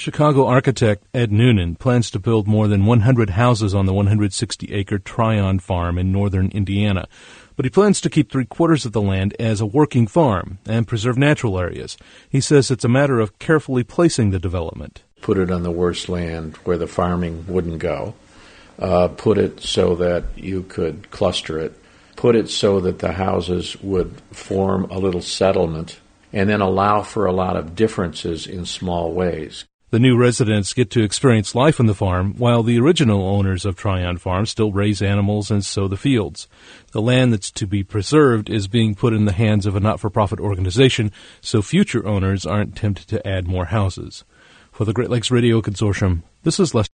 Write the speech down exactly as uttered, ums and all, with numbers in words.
Chicago architect Ed Noonan plans to build more than one hundred houses on the one hundred sixty acre Tryon farm in northern Indiana. But he plans to keep three-quarters of the land as a working farm and preserve natural areas. He says it's a matter of carefully placing the development. Put it on the worst land where the farming wouldn't go. Uh, put it so that you could cluster it. Put it so that the houses would form a little settlement, and then allow for a lot of differences in small ways. The new residents get to experience life on the farm, while the original owners of Tryon Farm still raise animals and sow the fields. The land that's to be preserved is being put in the hands of a not-for-profit organization, so future owners aren't tempted to add more houses. For the Great Lakes Radio Consortium, this is Lester.